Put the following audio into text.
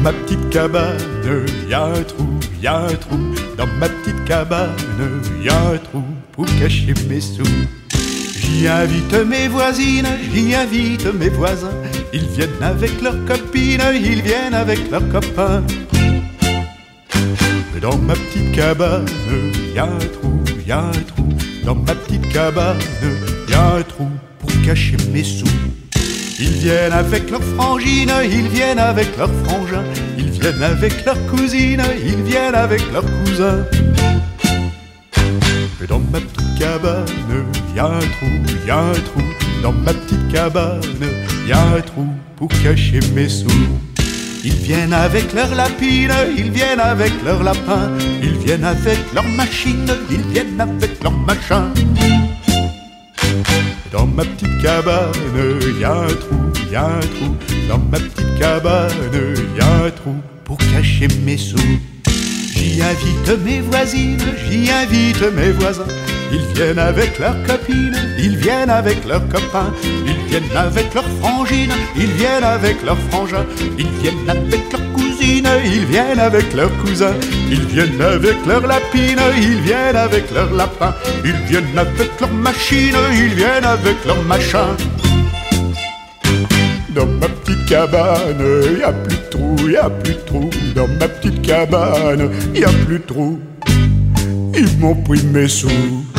ma petite cabane, y a un trou, y a un trou. Dans ma petite cabane, y a un trou pour cacher mes sous. J'y invite mes voisines, j'y invite mes voisins. Ils viennent avec leurs copines, ils viennent avec leurs copains. Dans ma petite cabane, y a un trou, y a un trou. Dans ma petite cabane, y a un trou pour cacher mes sous. Ils viennent avec leurs frangines, ils viennent avec leurs frangins. Ils viennent avec leurs cousines, ils viennent avec leurs cousins. Dans ma petite cabane, y a un trou, y a un trou. Dans ma petite cabane, y a un trou pour cacher mes sous. Ils viennent avec leurs lapines, ils viennent avec leurs lapins. Ils viennent avec leurs machines, ils viennent avec leurs machins. Dans ma petite cabane, y a un trou, y a un trou. Dans ma petite cabane, y a un trou pour cacher mes sous. J'y invite mes voisines, j'y invite mes voisins. Ils viennent avec leurs copines, ils viennent avec leurs copains. Ils viennent avec leurs frangines, ils viennent avec leurs frangins. Ils viennent avec leurs cousines, ils viennent avec leurs cousins. Ils viennent avec leurs lapines, ils viennent avec leurs lapins. Ils viennent avec leurs machines, ils viennent avec leurs machins. Dans ma petite cabane, y a plus de trou, y a plus de trou. Dans ma petite cabane, y a plus de trou. Ils m'ont pris mes sous.